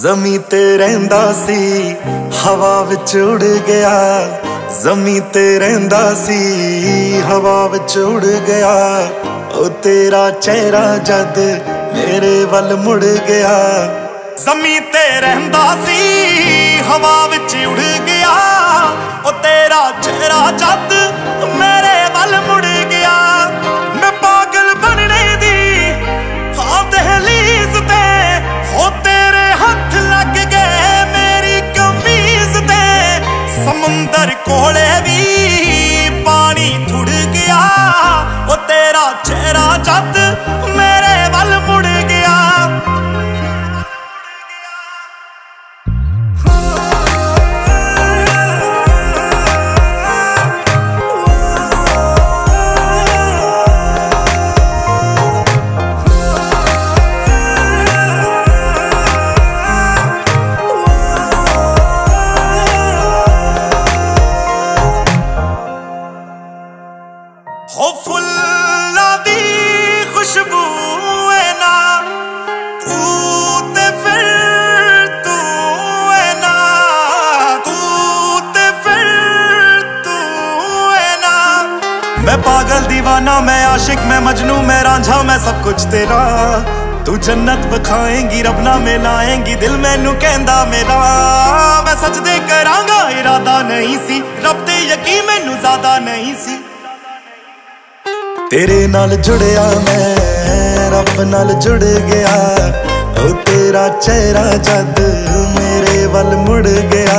ਜ਼ਮੀਂ ਤੇ ਰਹਿੰਦਾ ਸੀ ਹਵਾ ਵਿੱਚ ਉੜ ਗਿਆ। ਜ਼ਮੀਂ ਤੇ ਰਹਿੰਦਾ ਸੀ ਹਵਾ ਵਿੱਚ ਉੜ ਗਿਆ। ਉਹ ਤੇਰਾ ਚਿਹਰਾ ਜਦ ਮੇਰੇ ਵੱਲ ਮੁੜ ਗਿਆ। ਜ਼ਮੀਂ ਤੇ ਰਹਿੰਦਾ ਸੀ ਹਵਾ ਵਿੱਚ ਉੜ ਗਿਆ। ਉਹ ਤੇਰਾ ਚਿਹਰਾ ਜਦ ਮੇਰੇ ਵੱਲ ਮੁੜ ਗਿਆ। ਮੈਂ ਪਾਗਲ ਬਣਨੇ ਦੀ ਹਾਂ ਦਹਲੀਜ਼ ਤੇ ਹੋ ਤੇਰੇ ਹੱਥ ਲੱਗ ਗਏ ਮੇਰੀ ਕਮੀਜ਼ ਤੇ। ਸਮੁੰਦਰ ਕੋਲੇ ਵੀ ਪਾਣੀ ਥੁੜ ਗਿਆ। ਉਹ ਤੇਰਾ ਚਿਹਰਾ ਜਦ ਮੇਰੇ ਵੱਲ ਮੁੜ ਗਿਆ। हो फुल्ला दी खुशबू है ना तू ते फिर तू है ना तू ते फिर तू है ना। मैं पागल दीवाना मैं आशिक मैं मजनू मैं रांझा मैं सब कुछ तेरा। तू जन्नत बखाएंगी रब ना मिलाएंगी दिल मैनू कहंदा मेरा। मैं सजदे करांगा इरादा नहीं सी रब ते यकीन मैनू ज्यादा नहीं सी। तेरे नाल जुड़िया मैं रब नाल जुड़ गया। ओ तेरा चेहरा जद मेरे वल मुड़ गया।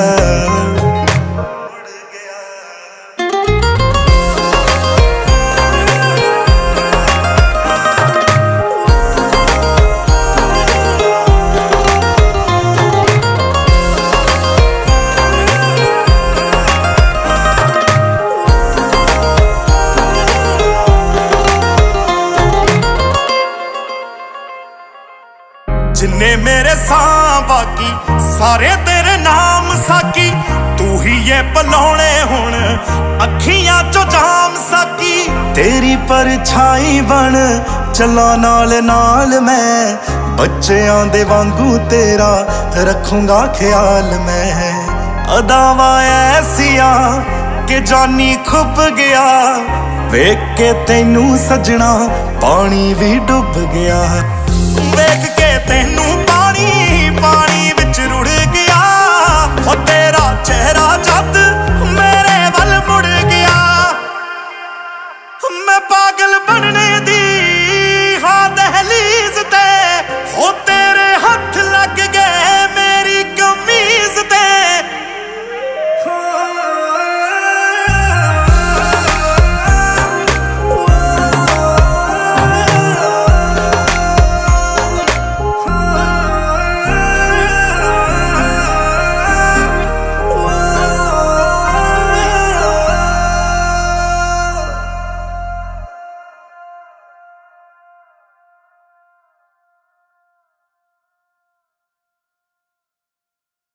जिन्ने मेरे सां बाकी सारे तेरे नाम साकी। तू ही ये पलौने हुण अखियां चो जाम साकी। तेरी परछाई बन चला नाल नाल मैं बच्चेआं दे वांगू तेरा रखूंगा ख्याल मैं। अदावां ऐसियां कि जानी खुब गया। वेख के तैनू सजना पानी भी डुब गया। वेख के तैनू पानी पानी विच रुड़ गया। हो तेरा चेहरा जद मेरे वल मुड़ गया। मैं पागल बनने